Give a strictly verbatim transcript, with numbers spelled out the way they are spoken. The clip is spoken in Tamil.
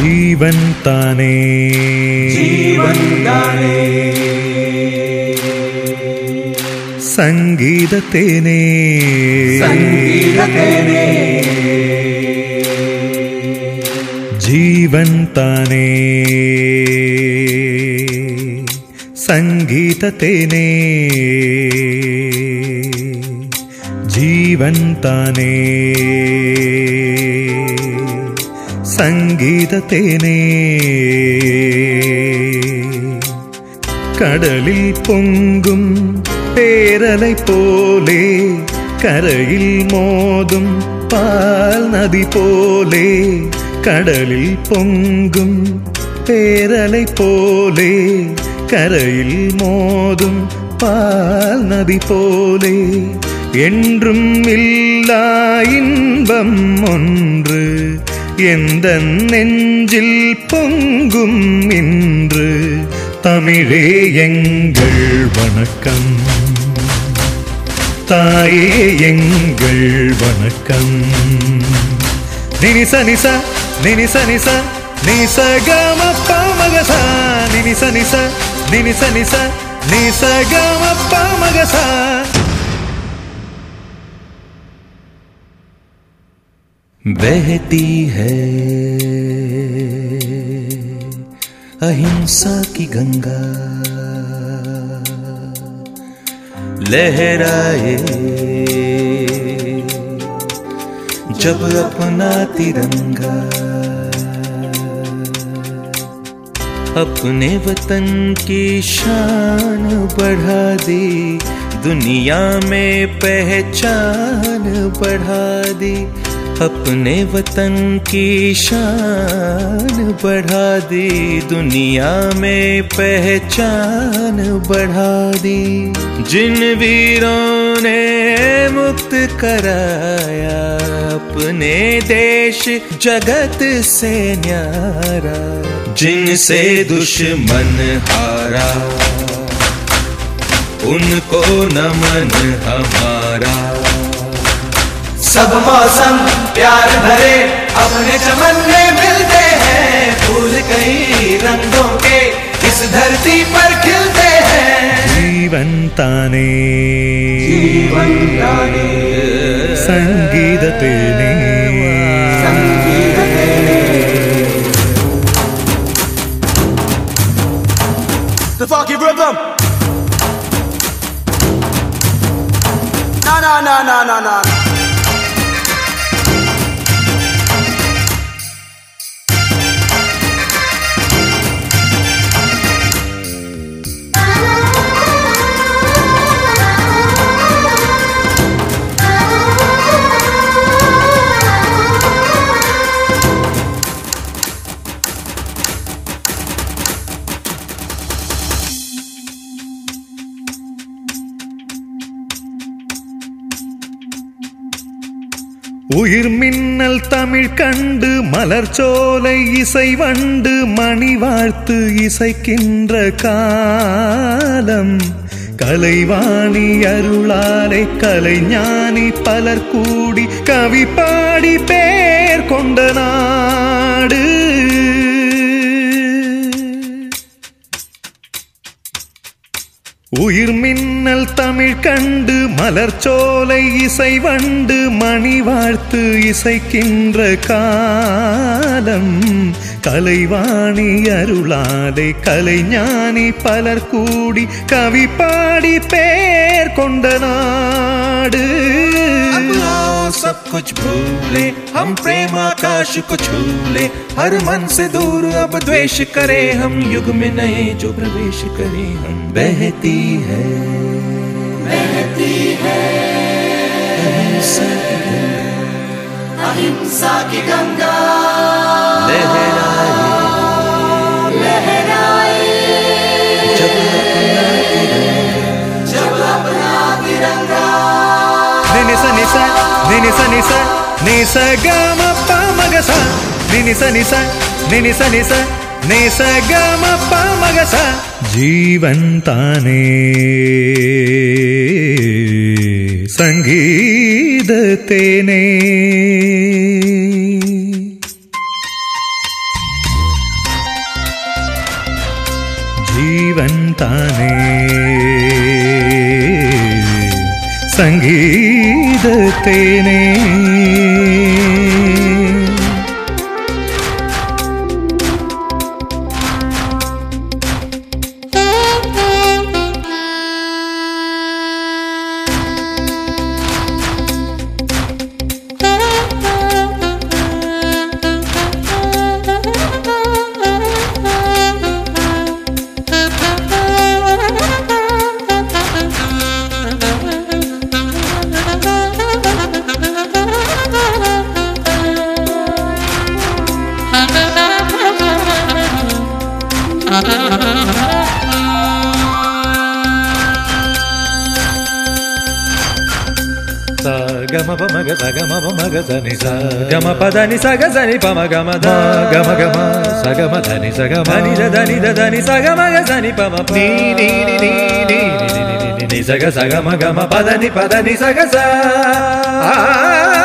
जीवन ताने जीवन ताने संगीततेने संगीततेने जीवन ताने संगीततेने जीवन ताने संगीततेने கடலில் பொங்கும் பேரலை போலே கரையில் மோதும் பால் நதி போலே கடலில் பொங்கும் பேரலை போலே கரையில் மோதும் பால் நதி போலே என்றும் இல்லா இன்பம் ஒன்று எந்த நெஞ்சில் பொங்கும் இன்று தமிழே எங்கள் வணக்கம் தாயே எங்கள் வணக்கம் நினிச நிச நினிச நிச நிச கம பமகசா நினிச நிச நினிச நிச நிச கம பமகசா बहती है अहिंसा की गंगा लहराए जब अपना तिरंगा अपने वतन की शान बढ़ा दी दुनिया में पहचान बढ़ा दी अपने वतन की शान बढ़ा दी दुनिया में पहचान बढ़ा दी जिन वीरों ने मुक्त कराया अपने देश जगत से न्यारा जिनसे दुश्मन हारा उनको नमन हमारा सब मौसम प्यार भरे अपने चमन में मिलते हैं फूल कई रंगों के इस धरती पर खिलते हैं जीवन ताने जीवन ताने संगीततेने संगीततेने The funky rhythm Na na na na na na உயிர் மின்னல் தமிழ் கண்டு மலர் சோலை இசை வண்டு மணி வாழ்த்து இசைக்கின்ற காலம் கலைவாணி அருளாலை கலைஞானி பலர் கூடி கவி பாடி பேர் கொண்ட நாடு உயிர் மின்னல் தமிழ் கண்டு மலர் சோலை இசை வண்டு மணி வாழ்த்து இசைக்கின்ற காலம் கலைவாணி அருளாலை கலைஞானி பலர் கூடி கவி பாடி பேர் கொண்ட நாடு सब कुछ भूले हम प्रेम आकाश को छूले हर मन से दूर अब द्वेष करे हम युग में नए जो प्रवेश करे हम बहती है बहती है अहिंसा की गंगा अहिंसा की गंगा लहराए लहराए जब अपना तिरंगा जब अपना तिरंगा निनिसा निसा निनिसा निसा निसा गम पमगसा निनिसा निसा निनिसा निसा निसा गम पमगसा जीवन ताने संगीततेने ജീവൻ താനേ സംഗീതത്തേനേ Gama pa ma ga sa gama pa ma ga sa ni sa gama pa da ni sa ga sa ni pa ma gama da gama gama sa gama da ni sa gama ni da da ni da da ni sa gama ga sa ni pa ma pa ni ni ni ni ni ni ni ni ni sa ga sa gama gama pa da ni pa da ni sa ga sa